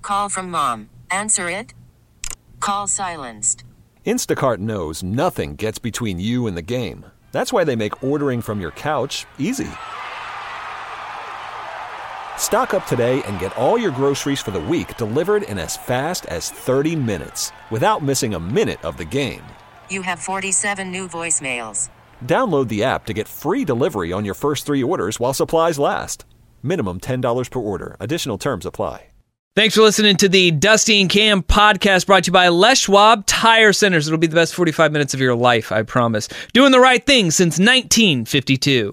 call from mom. Answer it. Call silenced. Instacart knows nothing gets between you and the game. That's why they make ordering from your couch easy. Stock up today and get all your groceries for the week delivered in as fast as 30 minutes without missing a minute of the game. You have 47 new voicemails. Download the app to get free delivery on your first 3 orders while supplies last. Minimum $10 per order. Additional terms apply. Thanks for listening to the Dusty and Cam podcast brought to you by Les Schwab Tire Centers. It'll be the best 45 minutes of your life, I promise. Doing the right thing since 1952.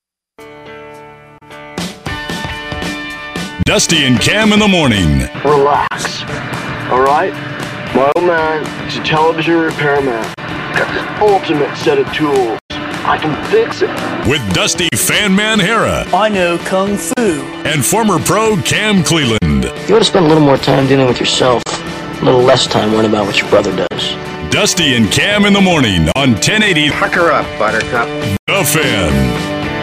Dusty and Cam in the morning. Relax. All right? My old man is a television repairman. Got this ultimate set of tools. I can fix it. With Dusty Fan Man Hera. I know Kung Fu. And former pro Cam Cleland. You ought to spend a little more time dealing with yourself. A little less time worrying about what your brother does. Dusty and Cam in the morning on 1080. Pucker up, Buttercup. The Fan.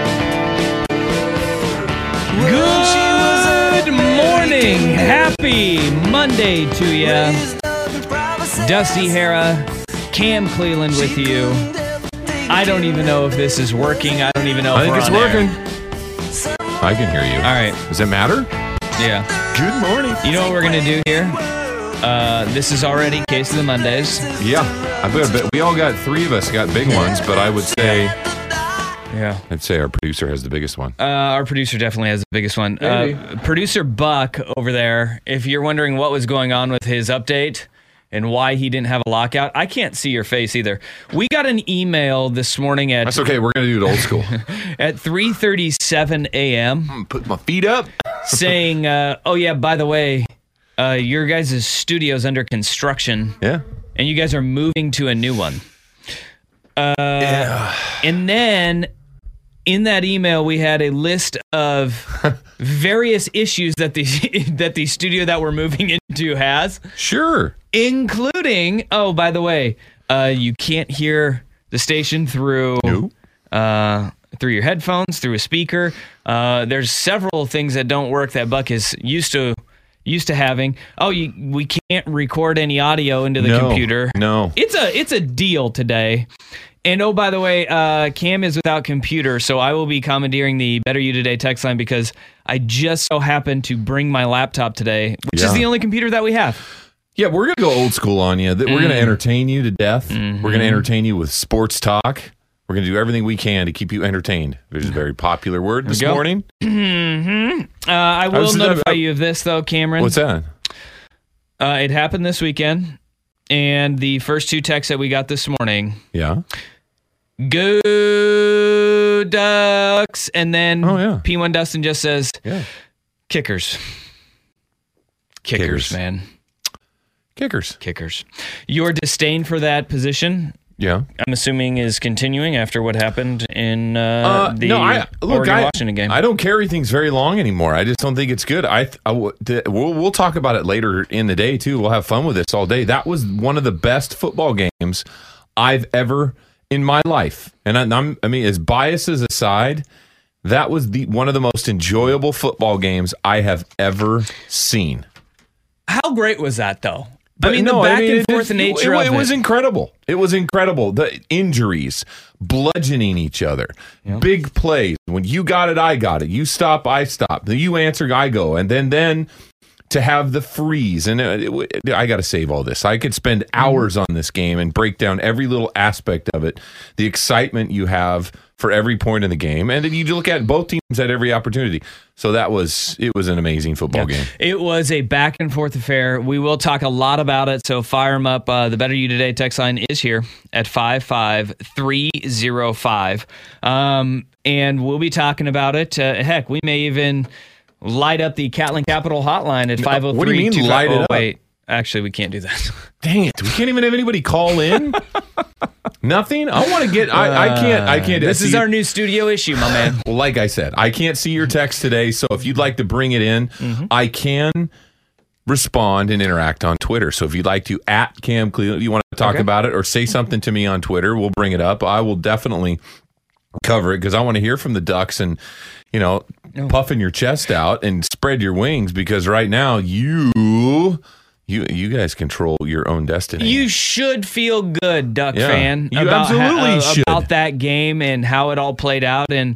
Good morning. Happy Monday to you. Dusty Hera, Cam Cleland with you. I don't even know if this is working. I don't even know if I think it's working. Air. I can hear you. All right. Does it matter? Yeah. Good morning. You know what we're going to do here? This is already Case of the Mondays. Yeah. I bet we all got 3 of us got big ones, but I would say... Yeah. I'd say our producer has the biggest one. Our producer definitely has the biggest one. Producer Buck over there, if you're wondering what was going on with his update and why he didn't have a lockout, I can't see your face either. We got an email this morning at... That's okay. We're going to do it old school. At 3:37 a.m. Put my feet up. Saying, oh, yeah, by the way, your guys' studio's under construction. Yeah. And you guys are moving to a new one. Yeah. And then... in that email, we had a list of various issues that the studio that we're moving into has. Sure. Including, oh, by the way, you can't hear the station through your headphones, through a speaker. There's several things that don't work that Buck is used to having. Oh, we can't record any audio into the computer. No. It's a deal today. And oh, by the way, Cam is without computer, so I will be commandeering the Better You Today text line because I just so happened to bring my laptop today, which is the only computer that we have. Yeah, we're going to go old school on you. We're going to entertain you to death. Mm-hmm. We're going to entertain you with sports talk. We're going to do everything we can to keep you entertained. There's a very popular word this morning. Mm-hmm. I will notify you of this, though, Cameron. What's that? It happened this weekend, and the first 2 texts that we got this morning... Yeah. Go Ducks, and then P1 Dustin just says, Kickers, man. Kickers. Your disdain for that position, I'm assuming, is continuing after what happened in Oregon-Washington game. I don't carry things very long anymore. I just don't think it's good. We'll talk about it later in the day, too. We'll have fun with this all day. That was one of the best football games I've ever in my life. And I mean, as biases aside, that was one of the most enjoyable football games I have ever seen. How great was that, though? The back-and-forth nature of it. It was incredible. It was incredible. The injuries, bludgeoning each other, big plays. When you got it, I got it. You stop, I stop. You answer, I go. And then to have the freeze. And I got to save all this. I could spend hours on this game and break down every little aspect of it, the excitement you have for every point in the game. And then you look at both teams at every opportunity. So it was an amazing football game. It was a back and forth affair. We will talk a lot about it. So fire them up. The Better You Today text line is here at 55305. And we'll be talking about it. Heck, we may even light up the Catlin Capital hotline at 503. What do you mean light it up? Wait, actually, we can't do that. Dang it. We can't even have anybody call in? Nothing? I want to get... I can't. This is our new studio issue, my man. Well, like I said, I can't see your text today, so if you'd like to bring it in, I can respond and interact on Twitter. So if you'd like to, at Cam Cleland, if you want to talk about it or say something to me on Twitter, we'll bring it up. I will definitely cover it because I want to hear from the Ducks and, puffing your chest out and spread your wings because right now you guys control your own destiny. You should feel good, Duck fan, you absolutely should. About that game and how it all played out, and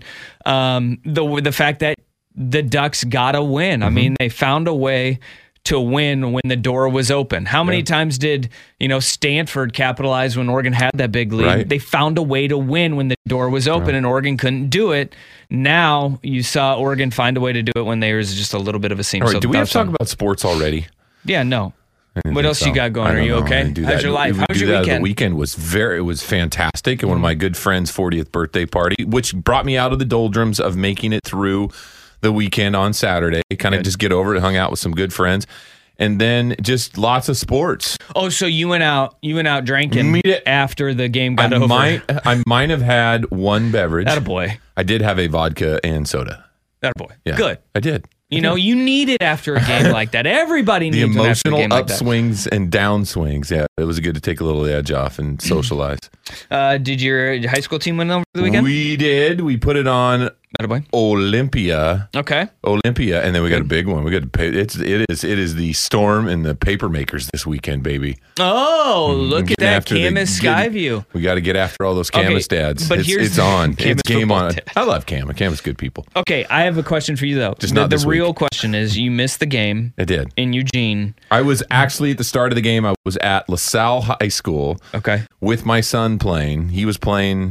the fact that the Ducks got a win. I mean, they found a way to win when the door was open. How many times did Stanford capitalize when Oregon had that big lead? Right. They found a way to win when the door was open, and Oregon couldn't do it. Now you saw Oregon find a way to do it when there was just a little bit of a seam. All right, so do we have to talk about sports already? Yeah, no. What else you got going? Are you okay? How's your life? How's your weekend? The weekend was fantastic. And one of my good friends' 40th birthday party, which brought me out of the doldrums of making it through the weekend on Saturday. Kind of just get over it, hung out with some good friends. And then just lots of sports. Oh, so you went out drinking after the game got over. I might have had one beverage. Attaboy. I did have a vodka and soda. Attaboy. Yeah, good. I did. You need it after a game like that. Everybody needs the it after a emotional game like that. upswings and downswings. Yeah, it was good to take a little edge off and socialize. Did your high school team win over the weekend? We did. We put it on Attaboy. Olympia. Okay. Olympia, and then we got a big one. We got to pay. It is the Storm and the Paper Makers this weekend, baby. Oh, look at that, Camas Skyview. We got to get after all those Camas dads. But it's on. Camas it's game on. dad. I love Camas. Camas good people. Okay, I have a question for you though. Just not the this real week. question is: you missed the game. I did in Eugene. I was actually at the start of the game. I was at LaSalle High School. Okay. With my son playing. He was playing.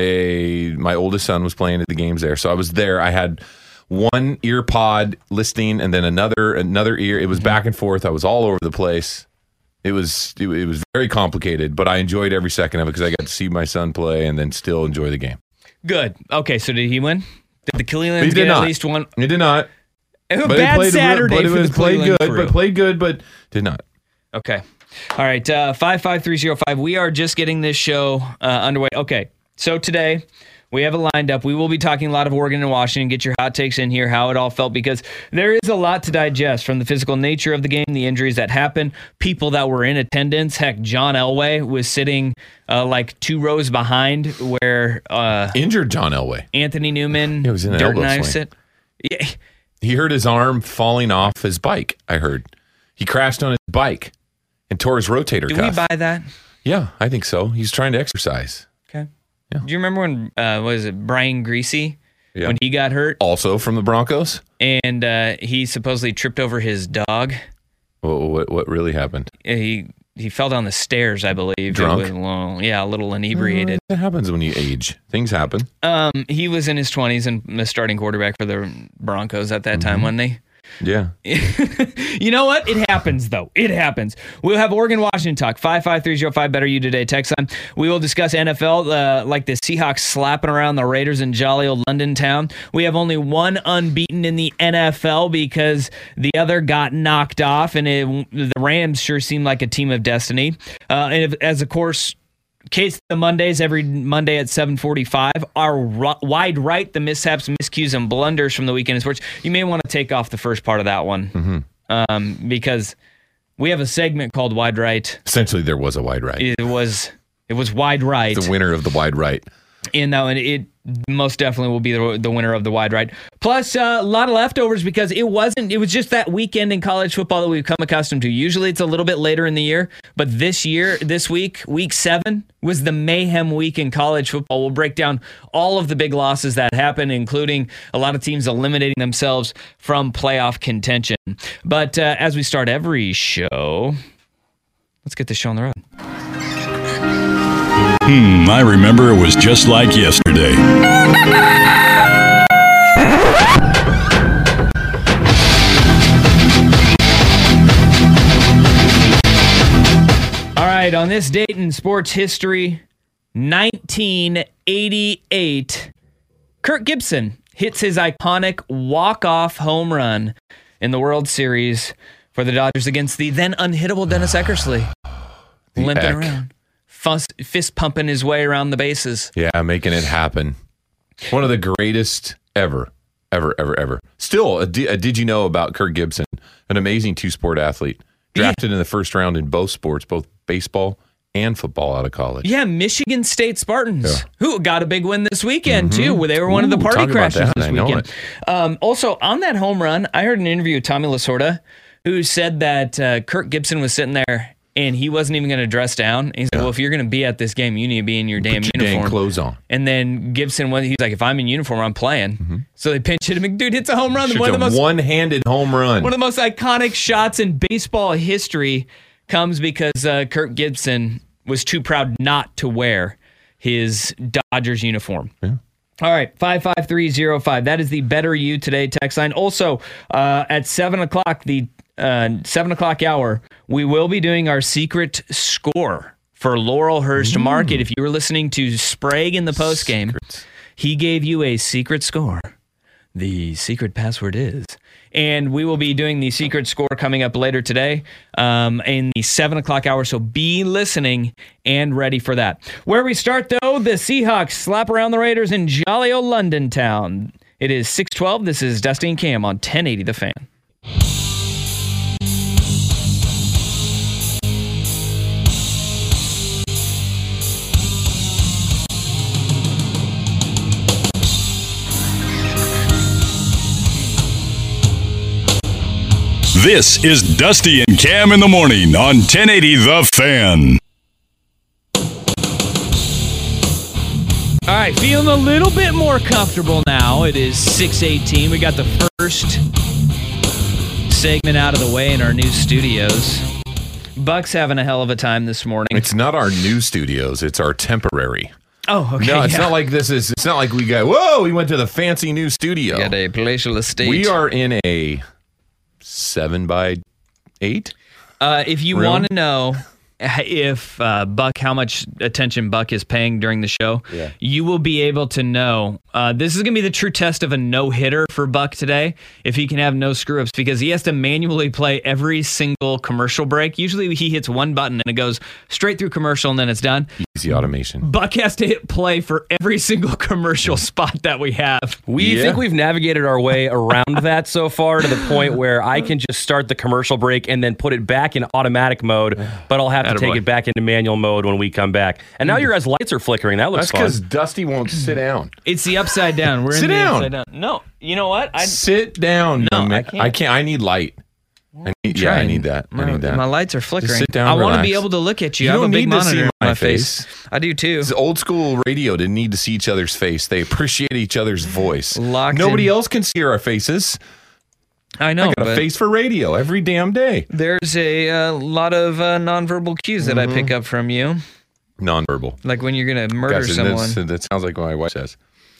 My oldest son was playing at the games there, so I was there. I had one ear pod listening, and then another ear. It was back and forth. I was all over the place. It was very complicated, but I enjoyed every second of it because I got to see my son play and then still enjoy the game. Good. Okay, so did he win? Did the Cleveland get at least one? He did not. Bad Saturday for the Cleveland crew. Played good, but did not. Okay. All right. 55305. We are just getting this show underway. Okay. So today we have it lined up. We will be talking a lot of Oregon and Washington. Get your hot takes in here, how it all felt, because there is a lot to digest from the physical nature of the game, the injuries that happened, people that were in attendance. Heck, John Elway was sitting like 2 rows behind where injured John Elway. Anthony Newman, he was in an Dirt and elbow I swing. sit. Yeah. He hurt his arm falling off his bike, I heard. He crashed on his bike and tore his rotator cuff. Do we buy that? Yeah, I think so. He's trying to exercise. Okay. Yeah. Do you remember when, Brian Greasy, when he got hurt? Also from the Broncos? And he supposedly tripped over his dog. What really happened? He fell down the stairs, I believe. Drunk? A little inebriated. That happens when you age. Things happen. He was in his 20s and the starting quarterback for the Broncos at that time, wasn't he? Yeah. You know what? It happens, though. It happens. We'll have Oregon-Washington talk. 55305, Better You Today. Text on. We will discuss NFL, like the Seahawks slapping around the Raiders in jolly old London town. We have only one unbeaten in the NFL because the other got knocked off, and the Rams sure seem like a team of destiny. Of course, Case the Mondays every Monday at 7:45. Our wide right, the mishaps, miscues, and blunders from the weekend in sports. You may want to take off the first part of that one because we have a segment called Wide Right. Essentially, there was a wide right. It was wide right. The winner of the wide right. And that one, it most definitely will be the winner of the wide right. Plus, a lot of leftovers because it was just that weekend in college football that we've come accustomed to. Usually it's a little bit later in the year, but this week, week 7, was the mayhem week in college football. We'll break down all of the big losses that happened, including a lot of teams eliminating themselves from playoff contention. But as we start every show, let's get the show on the road. I remember it was just like yesterday. All right, on this date in sports history, 1988, Kirk Gibson hits his iconic walk-off home run in the World Series for the Dodgers against the then unhittable Dennis Eckersley. Limping around. Fist pumping his way around the bases. Yeah, making it happen. One of the greatest ever. Still, did you know about Kirk Gibson? An amazing 2-sport athlete. Drafted in the first round in both sports, both baseball and football out of college. Yeah, Michigan State Spartans, who got a big win this weekend, too, where they were one of the party crashers this weekend. Also, on that home run, I heard an interview with Tommy Lasorda, who said that Kirk Gibson was sitting there and he wasn't even going to dress down. He said, well, if you're going to be at this game, you need to be in your damn uniform. Dang clothes on. And then Gibson, he's like, if I'm in uniform, I'm playing. So they pinch hit him, and dude hits a home run. One-handed home run. One of the most iconic shots in baseball history comes because Kirk Gibson was too proud not to wear his Dodgers uniform. Yeah. All right, 55305. That is the Better You Today text line. Also, at 7 o'clock, the 7 o'clock hour, we will be doing our secret score for Laurelhurst Market. If you were listening to Sprague in the postgame, he gave you a secret score. The secret password is... And we will be doing the secret score coming up later today in the 7 o'clock hour. So be listening and ready for that. Where we start, though, the Seahawks slap around the Raiders in jolly old London town. It is 6:12. This is Dusty and Cam on 1080 The Fan. This is Dusty and Cam in the morning on 1080 The Fan. All right, feeling a little bit more comfortable now. It is 6:18. We got the first segment out of the way in our new studios. Buck's having a hell of a time this morning. It's not our new studios. It's our temporary. Oh, okay. No, it's not like this is. It's not like we went to the fancy new studio. We got a palatial estate. We are in a 7x8. If you want to know if Buck, how much attention Buck is paying during the show, you will be able to know. This is going to be the true test of a no-hitter for Buck today, if he can have no screw-ups, because he has to manually play every single commercial break. Usually he hits one button and it goes straight through commercial and then it's done. Easy automation. Buck has to hit play for every single commercial spot that we have. We think we've navigated our way around that so far to the point where I can just start the commercial break and then put it back in automatic mode, but I'll have to take it back into manual mode when we come back. And now your guys' lights are flickering. That looks fun. That's because Dusty won't sit down. It's the upside down. We're sit in the down. Upside down. No, you know what? Sit down. No, I can't. I need light. I need that. I need that. My lights are flickering. Just sit down. I want to relax. be able to look at you. You I have don't a big need to monitor see in my my face. I do too. This old school radio didn't need to see each other's face. They appreciate each other's voice. Nobody else can see our faces. I know. I got a face for radio every damn day. There's a lot of nonverbal cues that I pick up from you. Nonverbal. Like when you're going to murder someone. That sounds like what my wife says.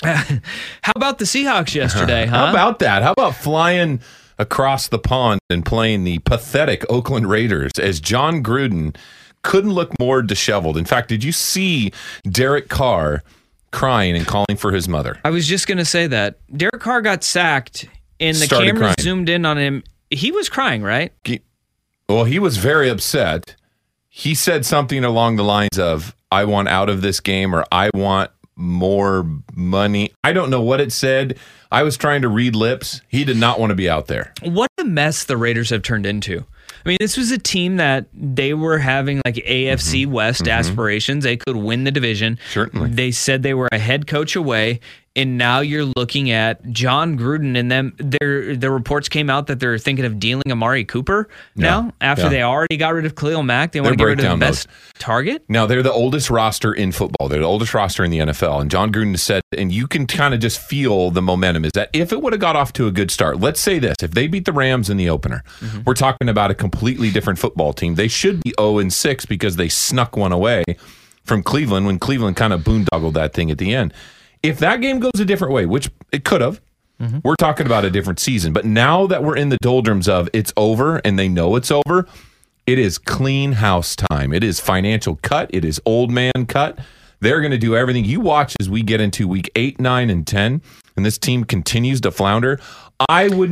How about the Seahawks yesterday, huh? How about that? How about flying across the pond and playing the pathetic Oakland Raiders as John Gruden couldn't look more disheveled? In fact, did you see Derek Carr crying and calling for his mother? I was just going to say that. Derek Carr got sacked and the Started camera crying. zoomed in on him. He was crying, right? Well, he was very upset. He said something along the lines of, I want out of this game, or I want more money. I don't know what it said. I was trying to read lips. He did not want to be out there. What a mess the Raiders have turned into. I mean, this was a team that they were having like AFC West aspirations. They could win the division. Certainly. They said they were a head coach away. And now you're looking at John Gruden and them. The reports came out that they're thinking of dealing Amari Cooper now after they already got rid of Khalil Mack. They want to get rid of the best target. Now, they're the oldest roster in football. They're the oldest roster in the NFL. And John Gruden said, and you can kind of just feel the momentum, is that if it would have got off to a good start, let's say this, if they beat the Rams in the opener, we're talking about a completely different football team. They should be 0-6 because they snuck one away from Cleveland when Cleveland kind of boondoggled that thing at the end. If that game goes a different way, which it could have, we're talking about a different season. But now that we're in the doldrums of it's over and they know it's over, it is clean house time. It is financial cut. It is old man cut. They're going to do everything. You watch as we get into week 8, 9, and 10, and this team continues to flounder. I would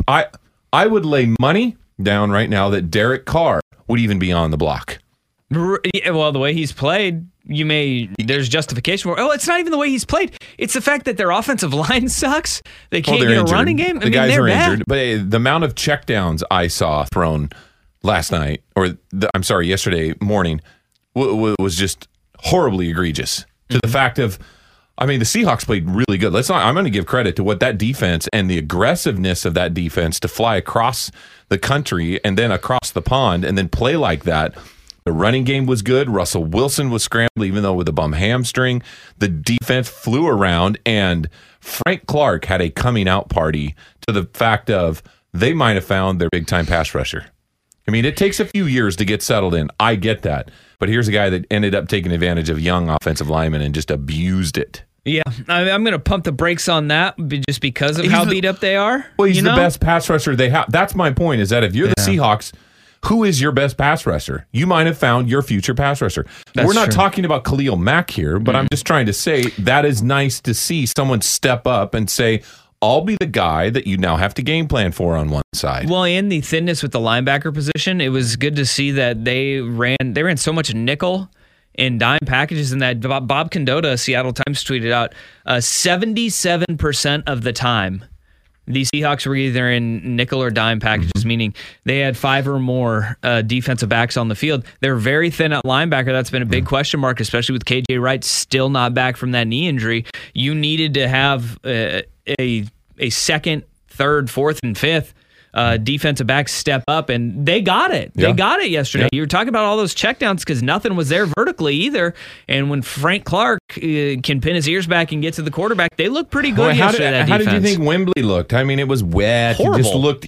lay money down right now that Derek Carr would even be on the block. Well, the way he's played, there's justification for it. Oh, it's not even the way he's played. It's the fact that their offensive line sucks. They can't get a running game. The guys are injured. But the amount of checkdowns I saw thrown yesterday morning, was just horribly egregious to the fact of, I mean, the Seahawks played really good. I'm going to give credit to what that defense and the aggressiveness of that defense to fly across the country and then across the pond and then play like that. The running game was good. Russell Wilson was scrambled, even though with a bum hamstring. The defense flew around, and Frank Clark had a coming out party to the fact of they might have found their big-time pass rusher. I mean, it takes a few years to get settled in. I get that. But here's a guy that ended up taking advantage of young offensive linemen and just abused it. Yeah, I'm going to pump the brakes on that just because of how beat up they are. Well, he's the best pass rusher they have. That's my point, is that if you're the Seahawks, who is your best pass rusher? You might have found your future pass rusher. We're not talking about Khalil Mack here, but I'm just trying to say that is nice to see someone step up and say, I'll be the guy that you now have to game plan for on one side. Well, in the thinness with the linebacker position, it was good to see that they ran so much nickel and dime packages, and that Bob Condotta, Seattle Times, tweeted out 77% of the time the Seahawks were either in nickel or dime packages, meaning they had 5 or more defensive backs on the field. They're very thin at linebacker. That's been a big question mark, especially with KJ Wright still not back from that knee injury. You needed to have a second, third, fourth, and fifth defensive backs step up, and they got it. They got it yesterday. You were talking about all those checkdowns because nothing was there vertically either. And when Frank Clark can pin his ears back and get to the quarterback, they look pretty good yesterday. How did you think Wembley looked? I mean, it was wet. Horrible. It just looked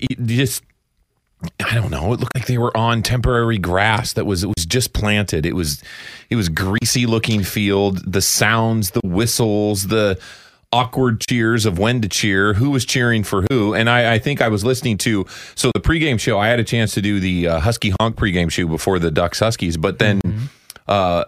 I don't know. It looked like they were on temporary grass that was just planted. It was greasy looking field. The sounds, the whistles, the awkward cheers of when to cheer, who was cheering for who. And I think I was listening to, so the pregame show, I had a chance to do the Husky Honk pregame show before the Ducks Huskies, but then Bob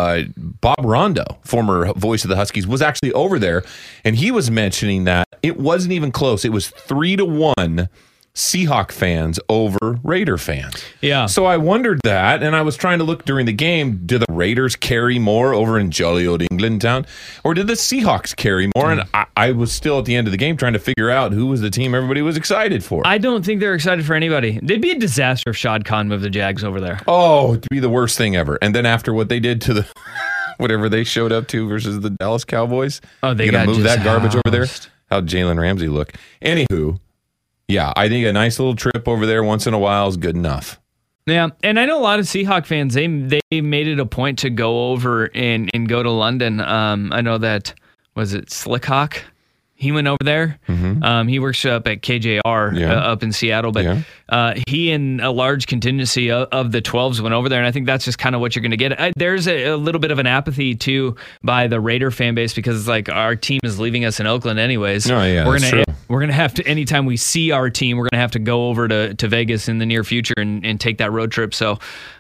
Rondo, former voice of the Huskies, was actually over there, and he was mentioning that it wasn't even close. It was 3-1 Seahawk fans over Raider fans. Yeah. So I wondered that, and I was trying to look during the game, do the Raiders carry more over in jolly old England town, or did the Seahawks carry more? And I was still at the end of the game trying to figure out who was the team everybody was excited for. I don't think they're excited for anybody. It'd be a disaster if Shad Khan moved the Jags over there. Oh, it'd be the worst thing ever. And then after what they did to the whatever they showed up to versus the Dallas Cowboys, they got to move that garbage housed over there. How'd Jalen Ramsey look? Anywho, yeah, I think a nice little trip over there once in a while is good enough. Yeah, and I know a lot of Seahawk fans, they made it a point to go over and go to London. I know that, was it Slickhawk? He went over there. He works up at KJR up in Seattle, but he and a large contingency of the 12s went over there, and I think that's just kind of what you're going to get. There's a little bit of an apathy, too, by the Raider fan base because it's like our team is leaving us in Oakland anyways. Oh, yeah, we're going to have to, anytime we see our team, we're going to have to go over to Vegas in the near future and take that road trip. So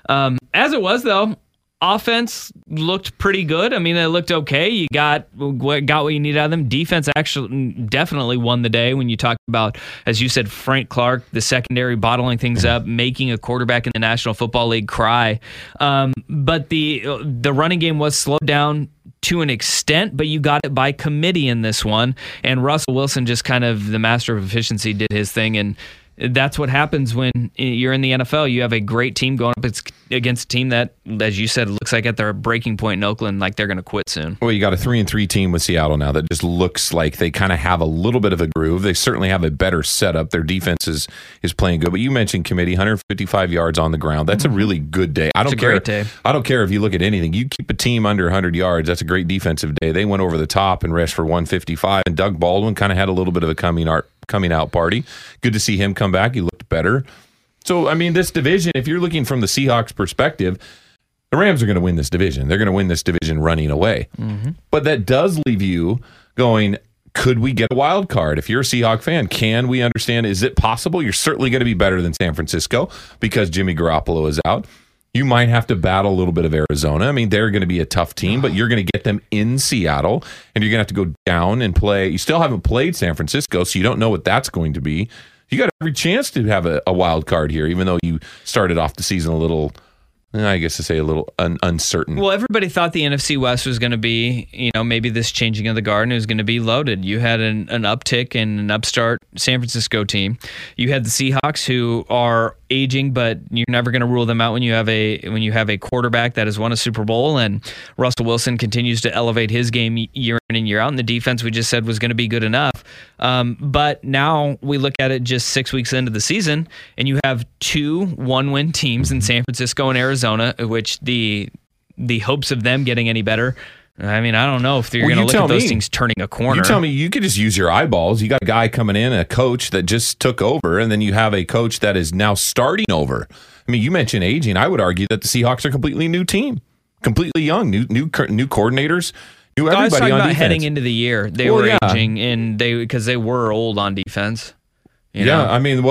as it was, though, offense looked pretty good. I mean, it looked okay. You got what you needed out of them. Defense actually definitely won the day when you talk about, as you said, Frank Clark, the secondary bottling things up, making a quarterback in the National Football League cry. But the running game was slowed down to an extent, but you got it by committee in this one. And Russell Wilson, just kind of the master of efficiency, did his thing. And that's what happens when you're in the NFL. You have a great team going up against a team that, as you said, looks like at their breaking point in Oakland, like they're going to quit soon. Well, you got a 3-3 team with Seattle now that just looks like they kind of have a little bit of a groove. They certainly have a better setup. Their defense is playing good. But you mentioned committee, 155 yards on the ground. That's a really good day. I don't care. Great day. I don't care if you look at anything. You keep a team under 100 yards. That's a great defensive day. They went over the top and rushed for 155. And Doug Baldwin kind of had a little bit of a coming out party. Good to see him come back. He looked better. So, I mean, this division, if you're looking from the Seahawks perspective, the Rams are going to win this division. They're going to win this division running away. But that does leave you going, could we get a wild card? If you're a Seahawk fan, can we understand? Is it possible? You're certainly going to be better than San Francisco because Jimmy Garoppolo is out. You might have to battle a little bit of Arizona. I mean, they're going to be a tough team, but you're going to get them in Seattle, and you're going to have to go down and play. You still haven't played San Francisco, so you don't know what that's going to be. You got every chance to have a wild card here, even though you started off the season a little I guess to say a little uncertain. Well, everybody thought the NFC West was going to be, maybe this changing of the guard, and it was going to be loaded. You had an uptick and an upstart San Francisco team. You had the Seahawks, who are aging, but you're never going to rule them out when you have a quarterback that has won a Super Bowl, and Russell Wilson continues to elevate his game year in and year out. And the defense we just said was going to be good enough. But now we look at it just 6 weeks into the season, and you have 2 one-win teams in San Francisco and Arizona, which the hopes of them getting any better, I mean, I don't know if you're going to look at those things turning a corner. You tell me, you could just use your eyeballs. You got a guy coming in, a coach that just took over, and then you have a coach that is now starting over. I mean, you mentioned aging. I would argue that the Seahawks are a completely new team, completely young, new coordinators, new everybody I was talking on about defense. heading into the year. They were aging, and because they were old on defense. You know? I mean,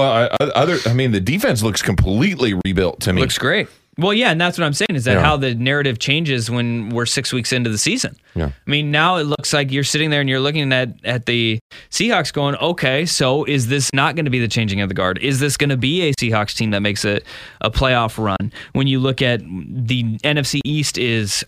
the defense looks completely rebuilt to me. Looks great. Well, yeah, and that's what I'm saying is that how the narrative changes when we're 6 weeks into the season. Yeah. I mean, now it looks like you're sitting there and you're looking at the Seahawks going, okay, so is this not going to be the changing of the guard? Is this going to be a Seahawks team that makes a playoff run? When you look at the NFC East is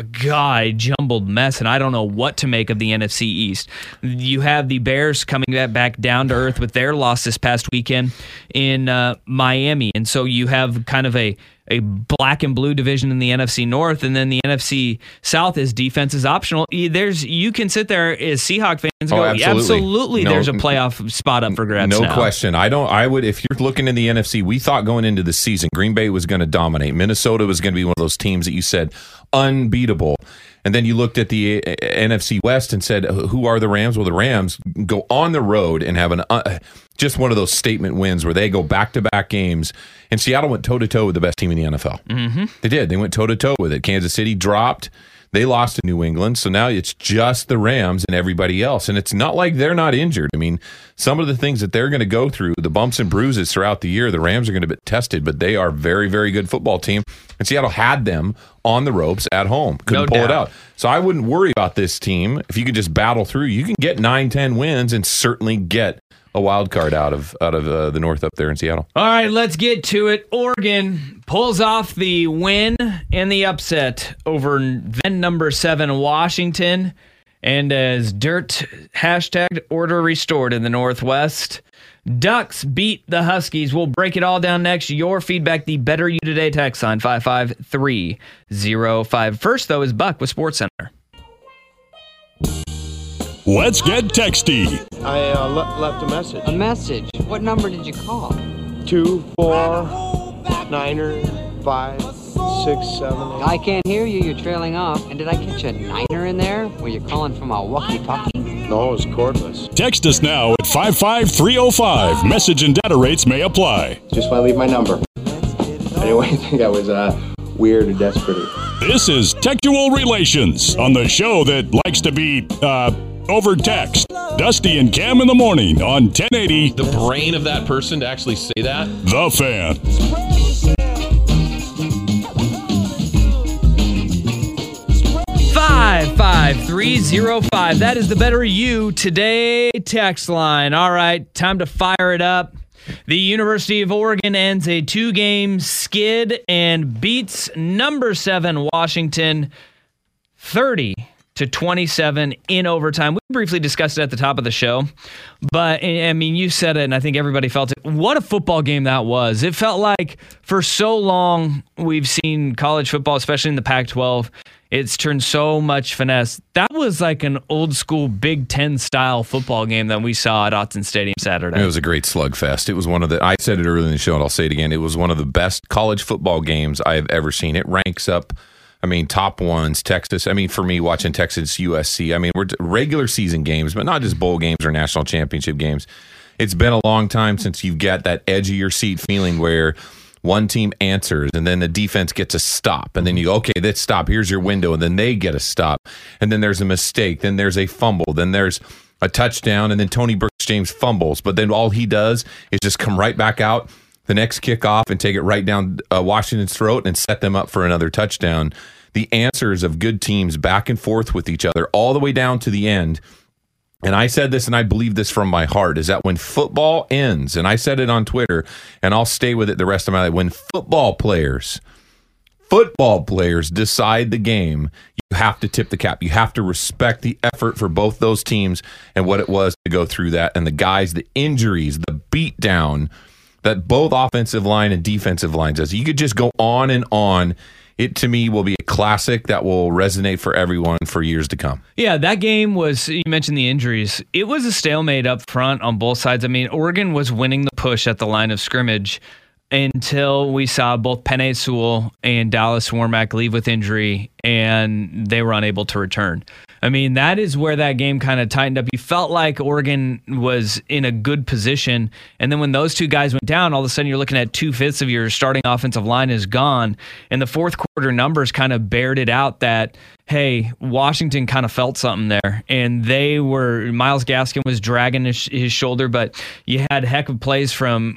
a jumbled mess, and I don't know what to make of the NFC East. You have the Bears coming back down to earth with their loss this past weekend in Miami, and so you have kind of a black and blue division in the NFC North, and then the NFC South is defense is optional. You can sit there as Seahawk fans and go, absolutely, there's a playoff spot up for grabs. No question. I would, if you're looking in the NFC, we thought going into the season, Green Bay was going to dominate. Minnesota was going to be one of those teams that you said unbeatable. And then you looked at the NFC West and said, who are the Rams? Well, the Rams go on the road and have just one of those statement wins where they go back-to-back games. And Seattle went toe-to-toe with the best team in the NFL. Mm-hmm. They did. They went toe-to-toe with it. Kansas City dropped. They lost to New England. So now it's just the Rams and everybody else. And it's not like they're not injured. I mean, some of the things that they're going to go through, the bumps and bruises throughout the year, the Rams are going to be tested, but they are a very, very good football team. And Seattle had them on the ropes at home. Couldn't pull it out. So I wouldn't worry about this team. If you could just battle through, you can get 9-10 wins and certainly get a wild card out of the North up there in Seattle. All right, let's get to it. Oregon pulls off the win and the upset over then number 7 Washington. And as dirt hashtagged order restored in the Northwest, Ducks beat the Huskies. We'll break it all down next. Your feedback, the Better You Today text line 55305. First, though, is Buck with SportsCenter. Let's get texty. I left a message. A message? What number did you call? 2, 4, 9er, 5, 6, 7, 8. I can't hear you. You're trailing off. And did I catch a 9er in there? Were you calling from a walkie-talkie? No, it was cordless. Text us now at 55305. Message and data rates may apply. Just want to leave my number. Anyway, I think I was weird or desperate. This is Textual Relations on the show that likes to be over text. Dusty and Cam in the morning on 1080. The brain of that person to actually say that. The Fan. 55305. That is the Better You Today text line. All right, time to fire it up. The University of Oregon ends a 2-game skid and beats number 7 Washington 30-27 in overtime. We briefly discussed it at the top of the show, but I mean, you said it, and I think everybody felt it. What a football game that was. It felt like for so long we've seen college football, especially in the Pac-12, it's turned so much finesse. That was like an old school Big Ten style football game that we saw at Autzen Stadium Saturday. It was a great slugfest. It was one of the, I said it earlier in the show and I'll say it again, it was one of the best college football games I have ever seen. It ranks up, I mean, top ones, Texas. I mean, for me, watching Texas USC, I mean, we're regular season games, but not just bowl games or national championship games. It's been a long time since you've got that edge of your seat feeling where one team answers and then the defense gets a stop and then you go, okay, let's stop. Here's your window. And then they get a stop. And then there's a mistake. Then there's a fumble. Then there's a touchdown. And then Tony Brooks-James fumbles. But then all he does is just come right back out the next kickoff and take it right down Washington's throat and set them up for another touchdown. The answers of good teams back and forth with each other all the way down to the end. And I said this, and I believe this from my heart, is that when football ends, and I said it on Twitter, and I'll stay with it the rest of my life, when football players football players decide the game, you have to tip the cap. You have to respect the effort for both those teams and what it was to go through that. And the guys, the injuries, the beatdown that both offensive line and defensive lines does. You could just go on and on. It, to me, will be a classic that will resonate for everyone for years to come. Yeah, that game was, you mentioned the injuries. It was a stalemate up front on both sides. I mean, Oregon was winning the push at the line of scrimmage until we saw both Penei Sewell and Dallas Warmack leave with injury, and they were unable to return. I mean, that is where that game kind of tightened up. You felt like Oregon was in a good position, and then when those two guys went down, all of a sudden you're looking at 2/5 of your starting offensive line is gone, and the fourth quarter numbers kind of bared it out that, hey, Washington kind of felt something there, and Myles Gaskin was dragging his shoulder, but you had heck of plays from,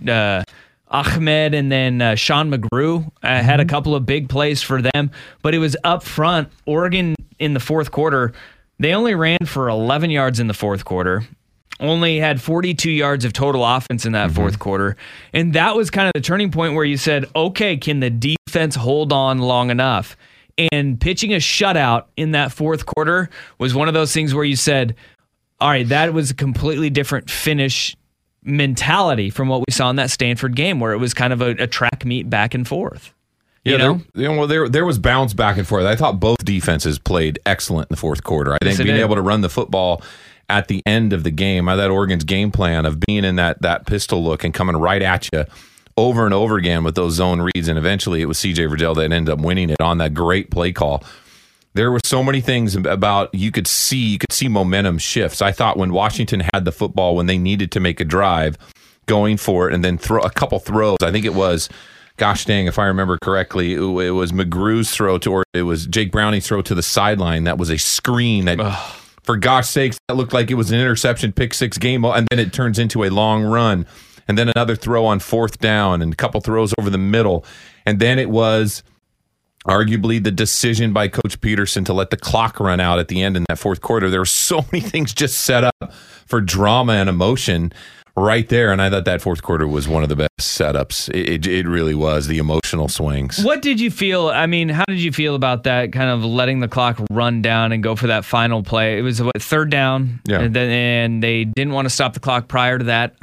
Ahmed and then Sean McGrew had a couple of big plays for them, but it was up front. Oregon in the fourth quarter, they only ran for 11 yards in the fourth quarter, only had 42 yards of total offense in that fourth quarter, and that was kind of the turning point where you said, okay, can the defense hold on long enough? And pitching a shutout in that fourth quarter was one of those things where you said, all right, that was a completely different finish mentality from what we saw in that Stanford game, where it was kind of a track meet back and forth. There was bounce back and forth. I thought both defenses played excellent in the fourth quarter. I think being able to run the football at the end of the game, I thought Oregon's game plan of being in that pistol look and coming right at you over and over again with those zone reads, and eventually it was CJ Verdell that ended up winning it on that great play call. There were so many things about you could see momentum shifts. I thought when Washington had the football, when they needed to make a drive, going for it and then throw a couple throws. I think it was, gosh dang, if I remember correctly, it was McGrew's throw or it was Jake Browning's throw to the sideline. That was a screen that, for gosh sakes, that looked like it was an interception, pick six game, and then it turns into a long run, and then another throw on fourth down, and a couple throws over the middle, and then it was arguably the decision by Coach Peterson to let the clock run out at the end in that fourth quarter. There were so many things just set up for drama and emotion right there, and I thought that fourth quarter was one of the best setups. It really was, the emotional swings. What did you feel? I mean, how did you feel about that, kind of letting the clock run down and go for that final play? It was third down, and they didn't want to stop the clock prior to that.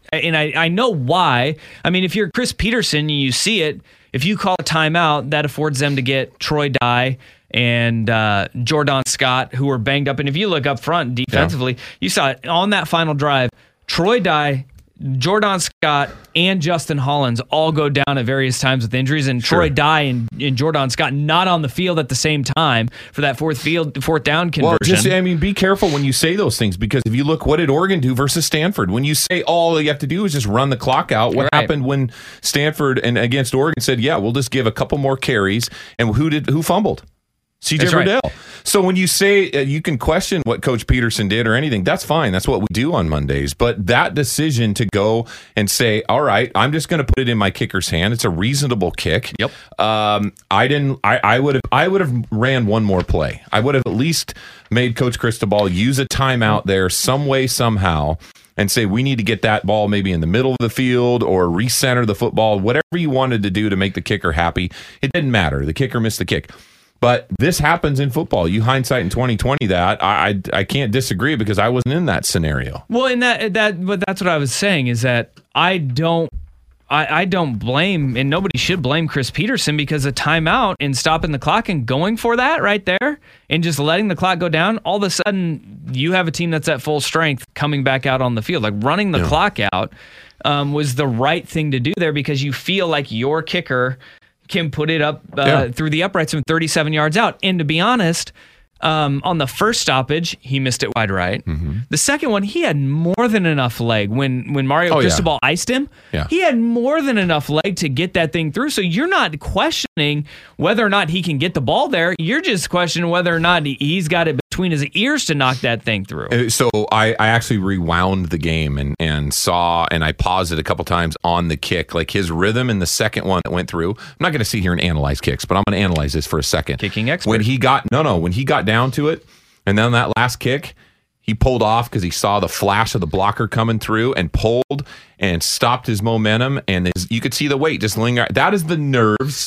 I know why. I mean, if you're Chris Peterson and you see it, if you call a timeout, that affords them to get Troy Dye and Jordan Scott, who were banged up. And if you look up front defensively, you saw it on that final drive, Troy Dye, Jordan Scott, and Justin Hollins all go down at various times with injuries, and Troy Dye and Jordan Scott not on the field at the same time for that fourth down conversion. Well, be careful when you say those things, because if you look, what did Oregon do versus Stanford? When you say all you have to do is just run the clock out, what happened when Stanford and against Oregon said, yeah, we'll just give a couple more carries, and who fumbled? CJ Verdell. Right. So when you say you can question what Coach Peterson did or anything, that's fine. That's what we do on Mondays. But that decision to go and say, all right, I'm just going to put it in my kicker's hand. It's a reasonable kick. Yep. I would have ran one more play. I would have at least made Coach Cristobal use a timeout there some way, somehow, and say we need to get that ball maybe in the middle of the field or recenter the football, whatever you wanted to do to make the kicker happy. It didn't matter. The kicker missed the kick. But this happens in football. You hindsight in 2020 that I can't disagree because I wasn't in that scenario. Well, in but that's what I was saying is that I don't blame, and nobody should blame Chris Peterson, because a timeout and stopping the clock and going for that right there and just letting the clock go down, all of a sudden you have a team that's at full strength coming back out on the field. Like running the clock out was the right thing to do there, because you feel like your kicker can put it up through the uprights from 37 yards out. And to be honest, on the first stoppage, he missed it wide right. Mm-hmm. The second one, he had more than enough leg. When Mario Cristobal iced him, he had more than enough leg to get that thing through. So you're not questioning whether or not he can get the ball there. You're just questioning whether or not he's got it between his ears to knock that thing through. So I actually rewound the game and saw, and I paused it a couple times on the kick, like his rhythm in the second one that went through. I'm not going to sit here and analyze kicks, but I'm going to analyze this for a second. Kicking expert. When he got down to it, and then that last kick, he pulled off because he saw the flash of the blocker coming through and pulled and stopped his momentum, and you could see the weight just linger. That is the nerves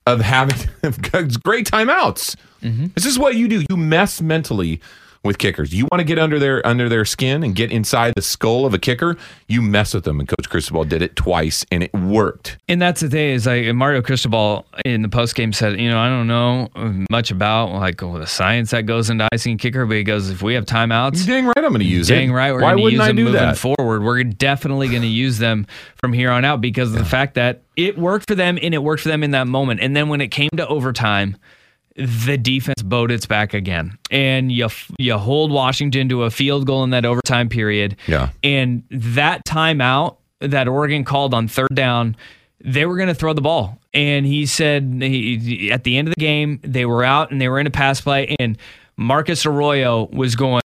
of having great timeouts. This is what you do. You mess mentally with kickers. You want to get under their skin and get inside the skull of a kicker, you mess with them. And Coach Cristobal did it twice, and it worked. And that's the thing is, like, Mario Cristobal in the postgame said, I don't know much about the science that goes into icing a kicker, but he goes, if we have timeouts, dang right I'm going to use it. Dang right, we're going to use them moving forward. We're definitely going to use them from here on out because of the fact that it worked for them, and it worked for them in that moment. And then when it came to overtime, the defense bowed its back again, and you hold Washington to a field goal in that overtime period. Yeah, and that timeout that Oregon called on third down, they were going to throw the ball, and he said at the end of the game they were out and they were in a pass play, and Marcus Arroyo was going,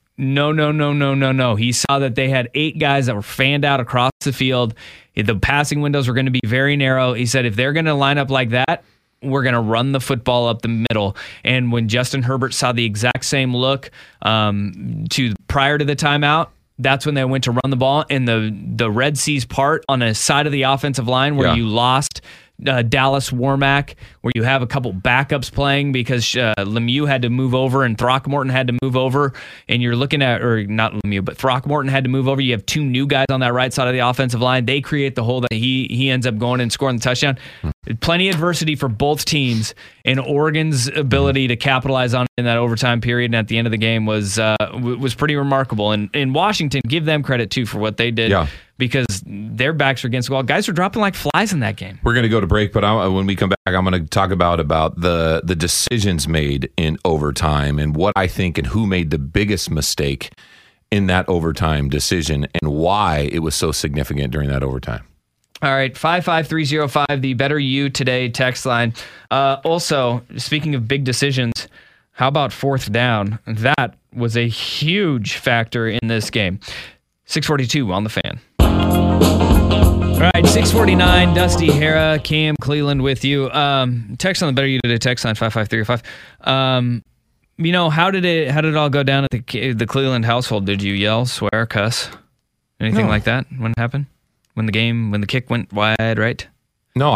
no. He saw that they had 8 guys that were fanned out across the field. The passing windows were going to be very narrow. He said if they're going to line up like that, we're going to run the football up the middle. And when Justin Herbert saw the exact same look prior to the timeout, that's when they went to run the ball. And the Red Seas part on a side of the offensive line where you lost Dallas Warmack, where you have a couple backups playing because Lemieux had to move over and Throckmorton had to move over, and you're looking at, or not Lemieux, but Throckmorton had to move over. You have 2 new guys on that right side of the offensive line. They create the hole that he ends up going and scoring the touchdown. Plenty of adversity for both teams, and Oregon's ability to capitalize on it in that overtime period and at the end of the game was pretty remarkable. And in Washington, give them credit too for what they did. Yeah. Because their backs were against the wall. Guys were dropping like flies in that game. We're going to go to break, but when we come back, I'm going to talk about the decisions made in overtime and what I think and who made the biggest mistake in that overtime decision and why it was so significant during that overtime. All right, 55305, the Better You Today text line. Also, speaking of big decisions, how about fourth down? That was a huge factor in this game. 642 on the Fan. All right, 649, Dusty, Hera, Cam, Cleland with you. Text on the Better You Today text line 55305. How did it all go down at the Cleland household? Did you yell, swear, cuss, anything like that when it happened? When the kick went wide, right? No,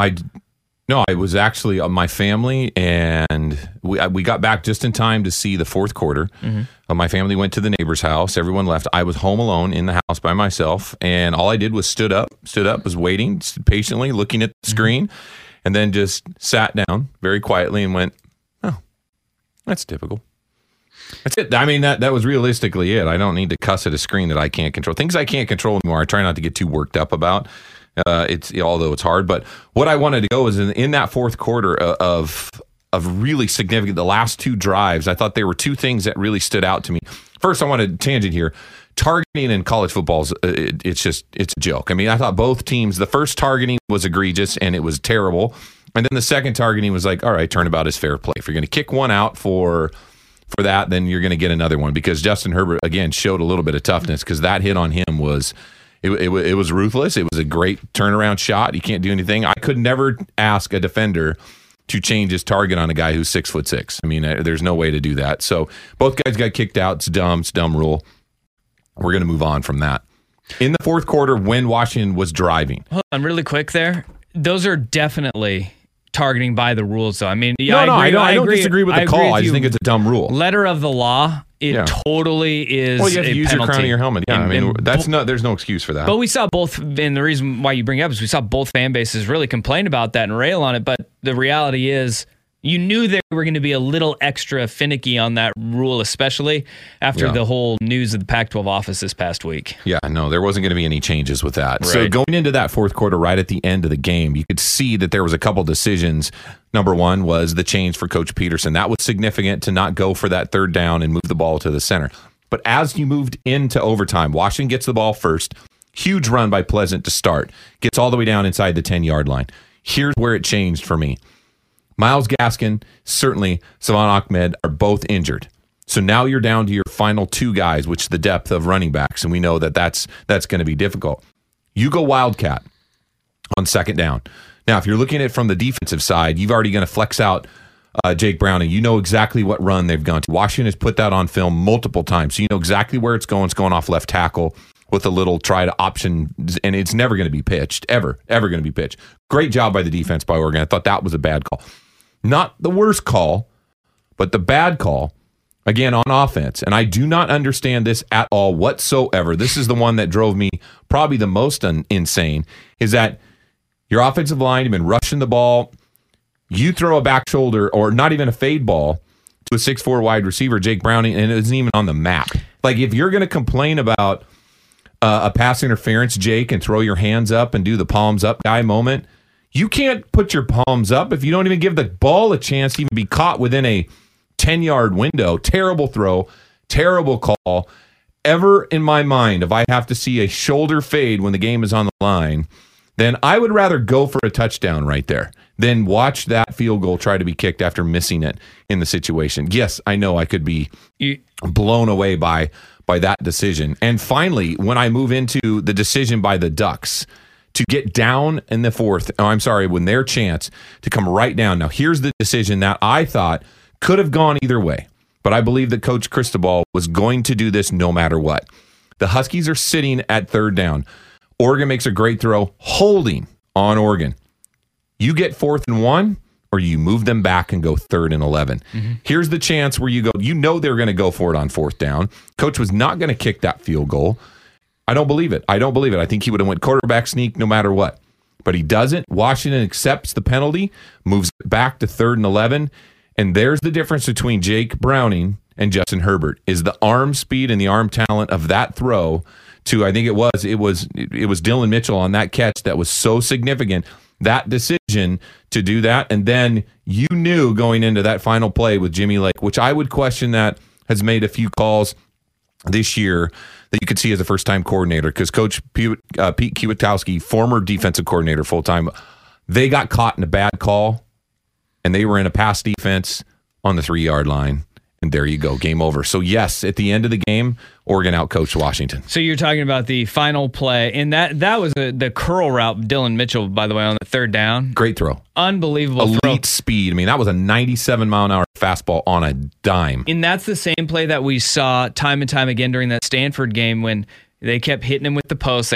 I was actually my family, and we got back just in time to see the fourth quarter. My family went to the neighbor's house. Everyone left. I was home alone in the house by myself, and all I did was stood up, was waiting patiently, looking at the screen, and then just sat down very quietly and went, "Oh, that's typical." That's it. I mean, that was realistically it. I don't need to cuss at a screen that I can't control. Things I can't control anymore, I try not to get too worked up about. Although it's hard, but what I wanted to go is in that fourth quarter of really significant, the last 2 drives, I thought there were 2 things that really stood out to me. First, I want to tangent here. Targeting in college football it's a joke. I mean, I thought both teams, the first targeting was egregious and it was terrible, and then the second targeting was like, all right, turnabout is fair play. If you're going to kick one out for that, then you're going to get another one, because Justin Herbert again showed a little bit of toughness, because that hit on him was. It was ruthless. It was a great turnaround shot. You can't do anything. I could never ask a defender to change his target on a guy who's 6'6". I mean, there's no way to do that. So both guys got kicked out. It's dumb. It's a dumb rule. We're going to move on from that. In the fourth quarter, when Washington was driving. Hold on, really quick there. Those are definitely targeting by the rules, though. I mean, I don't disagree with the call. I just think it's a dumb rule. Letter of the law. It totally is. Well, you have to use penalty. your crown of your helmet. Yeah, there's no excuse for that. But we saw both, and the reason why you bring it up is we saw both fan bases really complain about that and rail on it. But the reality is, you knew they were going to be a little extra finicky on that rule, especially after the whole news of the Pac-12 office this past week. Yeah, no, there wasn't going to be any changes with that. Right. So going into that fourth quarter, right at the end of the game, you could see that there was a couple decisions. Number one was the change for Coach Peterson. That was significant to not go for that third down and move the ball to the center. But as you moved into overtime, Washington gets the ball first. Huge run by Pleasant to start. Gets all the way down inside the 10-yard line. Here's where it changed for me. Myles Gaskin, certainly Salvon Ahmed are both injured. So now you're down to your final 2 guys, which is the depth of running backs, and we know that's going to be difficult. You go Wildcat on second down. Now, if you're looking at it from the defensive side, you've already going to flex out Jake Browning. You know exactly what run they've gone to. Washington has put that on film multiple times, so you know exactly where it's going. It's going off left tackle. with a little try to option, and it's never going to be pitched, ever going to be pitched. Great job by the defense by Oregon. I thought that was a bad call. Not the worst call, but the bad call, again, on offense. And I do not understand this at all whatsoever. This is the one that drove me probably the most insane, is that your offensive line, you've been rushing the ball. You throw a back shoulder, or not even a fade ball, to a 6'4" wide receiver, Jake Browning, and it isn't even on the map. Like, if you're going to complain about a pass interference, Jake, and throw your hands up and do the palms up guy moment, you can't put your palms up if you don't even give the ball a chance to even be caught within a 10-yard window. Terrible throw, terrible call. Ever in my mind, if I have to see a shoulder fade when the game is on the line, then I would rather go for a touchdown right there than watch that field goal try to be kicked after missing it in the situation. Yes, I know I could be blown away by that decision. And finally, when I move into the decision by the Ducks to get down in the fourth, when their chance to come right down. Now, here's the decision that I thought could have gone either way, but I believe that Coach Cristobal was going to do this no matter what. The Huskies are sitting at third down. Oregon makes a great throw, holding on Oregon. You get 4th and 1, or you move them back and go 3rd and 11. Mm-hmm. Here's the chance where you go, they're going to go for it on 4th down. Coach was not going to kick that field goal. I don't believe it. I think he would have went quarterback sneak no matter what. But he doesn't. Washington accepts the penalty, moves back to 3rd and 11, and there's the difference between Jake Browning and Justin Herbert, is the arm speed and the arm talent of that throw to, I think it was Dylan Mitchell on that catch that was so significant. That decision to do that, and then you knew going into that final play with Jimmy Lake, which I would question that has made a few calls this year that you could see as a first-time coordinator, because Coach Pete Kwiatkowski, former defensive coordinator full-time, they got caught in a bad call, and they were in a pass defense on the 3-yard line. And there you go, game over. So yes, at the end of the game, Oregon outcoached Washington. So you're talking about the final play, and that was the curl route, Dylan Mitchell, by the way, on the 3rd down. Great throw. Unbelievable Elite throw. Speed. I mean, that was a 97-mile-an-hour fastball on a dime. And that's the same play that we saw time and time again during that Stanford game when they kept hitting him with the post,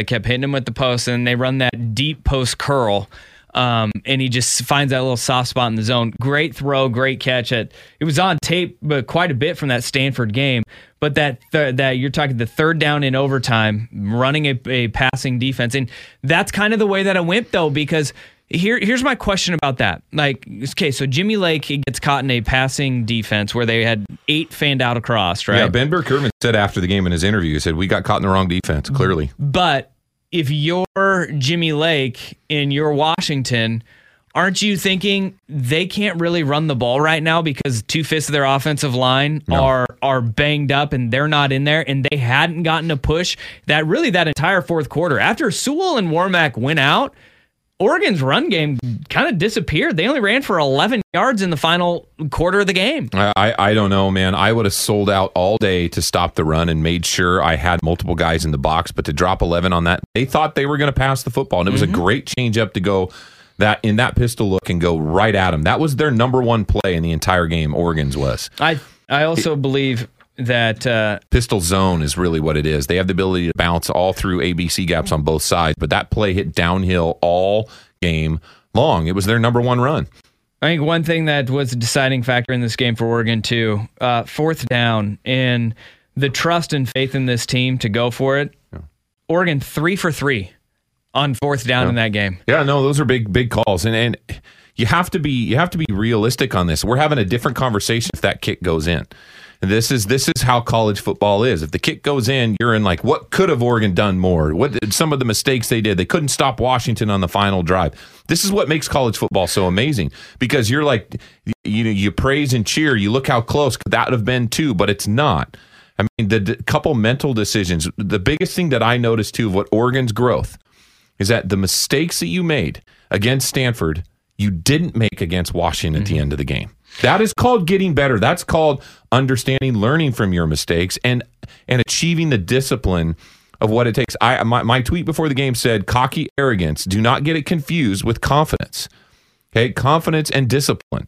and they run that deep post curl. And he just finds that little soft spot in the zone. Great throw, great catch. It was on tape, but quite a bit from that Stanford game. But that you're talking the 3rd down in overtime, running a passing defense, and that's kind of the way that it went, though, because here's my question about that. Like, okay, so Jimmy Lake, he gets caught in a passing defense where they had 8 fanned out across, right? Yeah, Ben Burke-Kirkman said after the game in his interview, he said, we got caught in the wrong defense, clearly. But if you're Jimmy Lake and you're Washington, aren't you thinking they can't really run the ball right now because 2/5 of their offensive line are banged up and they're not in there, and they hadn't gotten a push that entire 4th quarter. After Sewell and Warmack went out, Oregon's run game kind of disappeared. They only ran for 11 yards in the final quarter of the game. I don't know, man. I would have sold out all day to stop the run and made sure I had multiple guys in the box, but to drop 11 on that, they thought they were going to pass the football, and it was a great change up to go in that pistol look and go right at them. That was their number one play in the entire game, Oregon's was. I also believe that pistol zone is really what it is. They have the ability to bounce all through ABC gaps on both sides, but that play hit downhill all game long. It was their number one run. I think one thing that was a deciding factor in this game for Oregon too, 4th down and the trust and faith in this team to go for it. Yeah. Oregon 3 for 3 on 4th down in that game. Yeah, no, those are big calls, and you have to be realistic on this. We're having a different conversation if that kick goes in. And this is how college football is. If the kick goes in, you're in like, what could have Oregon done more? What some of the mistakes they did? They couldn't stop Washington on the final drive. This is what makes college football so amazing, because you're like, you praise and cheer. You look how close that would have been too, but it's not. I mean, the couple mental decisions. The biggest thing that I noticed too of what Oregon's growth is that the mistakes that you made against Stanford, you didn't make against Washington at the end of the game. That is called getting better. That's called understanding, learning from your mistakes, and achieving the discipline of what it takes. My tweet before the game said, cocky arrogance. Do not get it confused with confidence. Okay, confidence and discipline.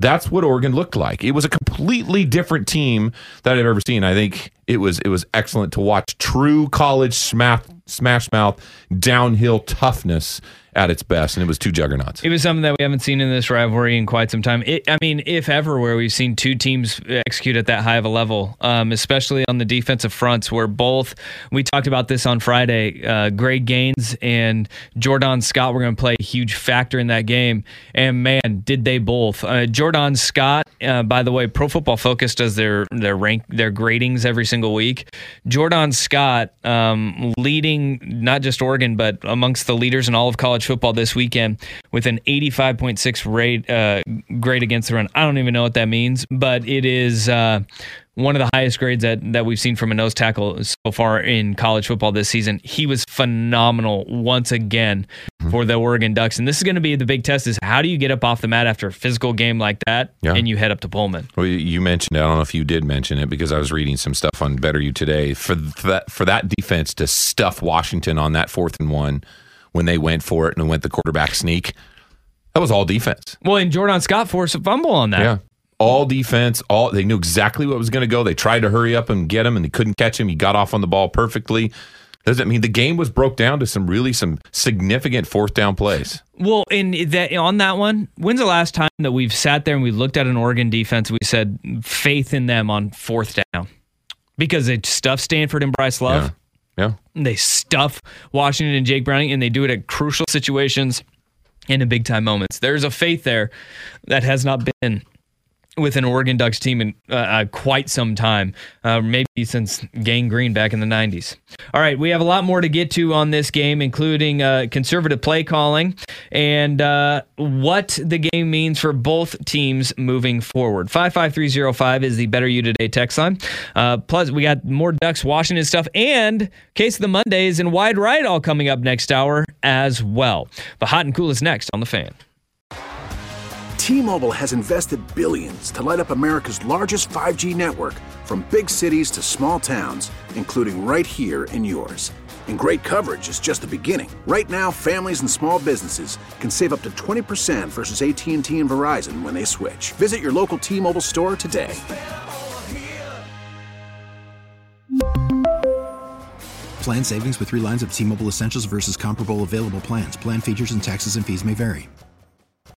That's what Oregon looked like. It was a completely different team that I've ever seen. I think it was excellent to watch true college smash mouth, downhill toughness at its best, and it was two juggernauts. It was something that we haven't seen in this rivalry in quite some time. If ever, where we've seen two teams execute at that high of a level, especially on the defensive fronts, where both, we talked about this on Friday, Greg Gaines and Jordan Scott were going to play a huge factor in that game, and man, did they both. Jordan Scott, by the way, Pro Football Focus does their gradings every single week. Jordan Scott, leading not just Oregon, but amongst the leaders in all of college football this weekend with an 85.6 grade against the run. I don't even know what that means, but it is one of the highest grades that we've seen from a nose tackle so far in college football this season. He was phenomenal once again for the Oregon Ducks. And this is going to be the big test, is how do you get up off the mat after a physical game like that and you head up to Pullman? Well, you mentioned it. I don't know if you did mention it because I was reading some stuff on Better You today. For that defense to stuff Washington on that 4th and 1 when they went for it and went the quarterback sneak, that was all defense. Well, and Jordan Scott forced a fumble on that. Yeah. All defense, they knew exactly what was going to go. They tried to hurry up and get him, and they couldn't catch him. He got off on the ball perfectly. Doesn't mean the game was broke down to some significant 4th down plays. Well, on that one, when's the last time that we've sat there and we looked at an Oregon defense, we said faith in them on 4th down? Because they stuffed Stanford and Bryce Love. Yeah. They stuff Washington and Jake Browning, and they do it at crucial situations and in big-time moments. There's a faith there that has not been with an Oregon Ducks team in quite some time, maybe since Gang Green back in the 90s. All right, we have a lot more to get to on this game, including conservative play calling and what the game means for both teams moving forward. 55305 is the Better You Today text line. Plus, we got more Ducks Washington stuff and Case of the Mondays and Wide Right all coming up next hour as well. The Hot and Cool is next on The Fan. T-Mobile has invested billions to light up America's largest 5G network, from big cities to small towns, including right here in yours. And great coverage is just the beginning. Right now, families and small businesses can save up to 20% versus AT&T and Verizon when they switch. Visit your local T-Mobile store today. Plan savings with 3 lines of T-Mobile Essentials versus comparable available plans. Plan features and taxes and fees may vary.